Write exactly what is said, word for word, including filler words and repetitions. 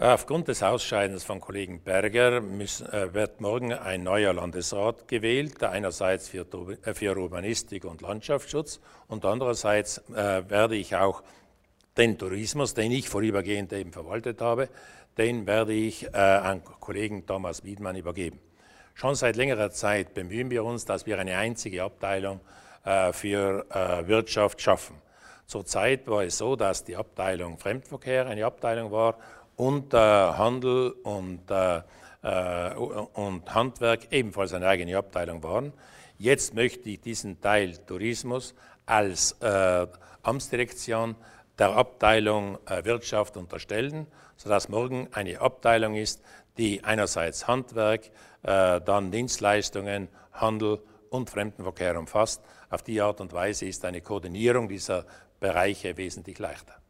Aufgrund des Ausscheidens von Kollegen Berger müssen, äh, wird morgen ein neuer Landesrat gewählt, der einerseits für, für Urbanistik und Landschaftsschutz und andererseits äh, werde ich auch den Tourismus, den ich vorübergehend eben verwaltet habe, den werde ich äh, an Kollegen Thomas Wiedmann übergeben. Schon seit längerer Zeit bemühen wir uns, dass wir eine einzige Abteilung äh, für äh, Wirtschaft schaffen. Zurzeit war es so, dass die Abteilung Fremdenverkehr eine Abteilung war und äh, Handel und, äh, äh, und Handwerk ebenfalls eine eigene Abteilung waren. Jetzt möchte ich diesen Teil Tourismus als äh, Amtsdirektion der Abteilung äh, Wirtschaft unterstellen, sodass morgen eine Abteilung ist, die einerseits Handwerk, äh, dann Dienstleistungen, Handel und Fremdenverkehr umfasst. Auf die Art und Weise ist eine Koordinierung dieser Bereiche wesentlich leichter.